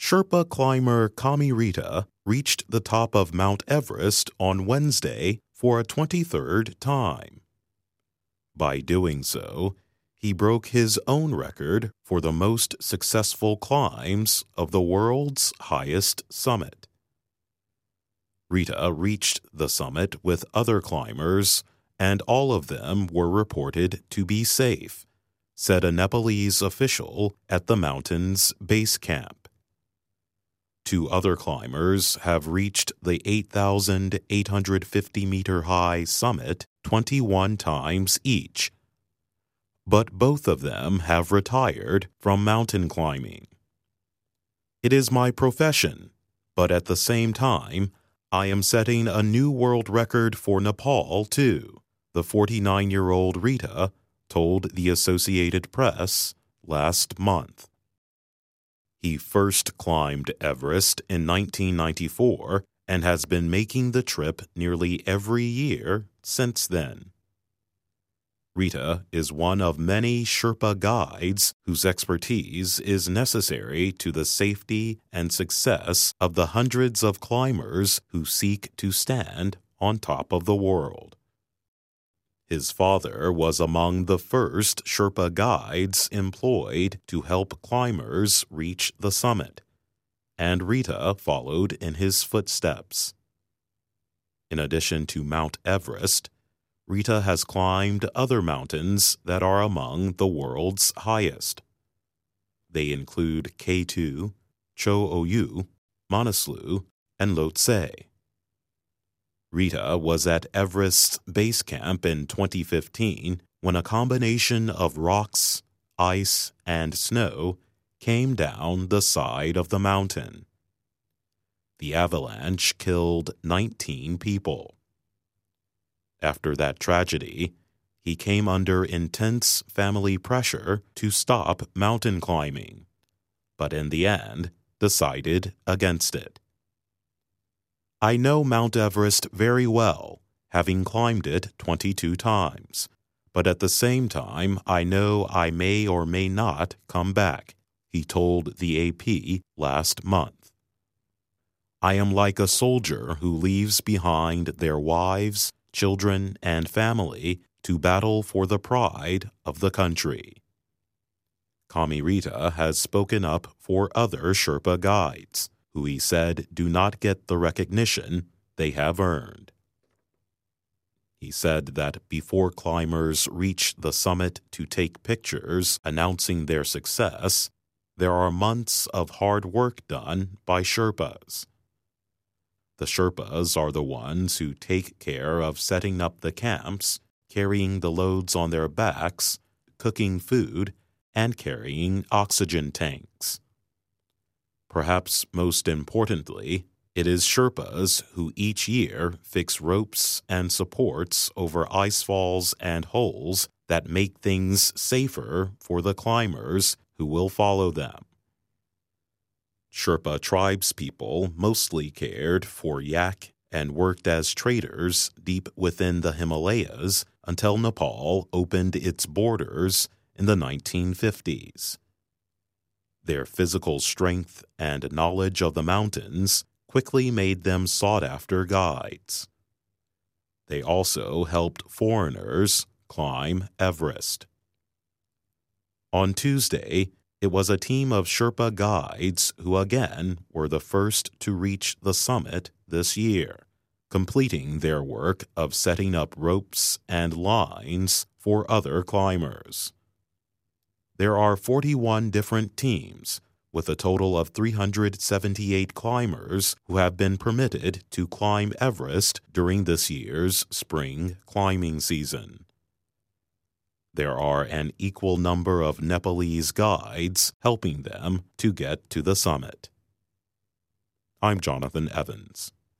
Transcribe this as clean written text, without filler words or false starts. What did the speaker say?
Sherpa climber Kami Rita reached the top of Mount Everest on Wednesday for a 23rd time. By doing so, he broke his own record for the most successful climbs of the world's highest summit. Rita reached the summit with other climbers, and all of them were reported to be safe, said a Nepalese official at the mountain's base camp. 2 other climbers have reached the 8,850-meter-high summit 21 times each, but both of them have retired from mountain climbing. It is my profession, but at the same time, I am setting a new world record for Nepal, too, the 49-year-old Rita told the Associated Press last month. He first climbed Everest in 1994 and has been making the trip nearly every year since then. Rita is one of many Sherpa guides whose expertise is necessary to the safety and success of the hundreds of climbers who seek to stand on top of the world. His father was among the first Sherpa guides employed to help climbers reach the summit, and Rita followed in his footsteps. In addition to Mount Everest, Rita has climbed other mountains that are among the world's highest. They include K2, Cho Oyu, Manaslu, and Lhotse. Rita was at Everest's base camp in 2015 when a combination of rocks, ice, and snow came down the side of the mountain. The avalanche killed 19 people. After that tragedy, he came under intense family pressure to stop mountain climbing, but in the end decided against it. I know Mount Everest very well, having climbed it 22 times, but at the same time I know I may or may not come back, he told the AP last month. I am like a soldier who leaves behind their wives, children, and family to battle for the pride of the country. Kami Rita has spoken up for other Sherpa guides, who he said do not get the recognition they have earned. He said that before climbers reach the summit to take pictures announcing their success, there are months of hard work done by Sherpas. The Sherpas are the ones who take care of setting up the camps, carrying the loads on their backs, cooking food, and carrying oxygen tanks. Perhaps most importantly, it is Sherpas who each year fix ropes and supports over ice falls and holes that make things safer for the climbers who will follow them. Sherpa tribespeople mostly cared for yak and worked as traders deep within the Himalayas until Nepal opened its borders in the 1950s. Their physical strength and knowledge of the mountains quickly made them sought-after guides. They also helped foreigners climb Everest. On Tuesday, it was a team of Sherpa guides who again were the first to reach the summit this year, completing their work of setting up ropes and lines for other climbers. There are 41 different teams, with a total of 378 climbers who have been permitted to climb Everest during this year's spring climbing season. There are an equal number of Nepalese guides helping them to get to the summit. I'm Jonathan Evans.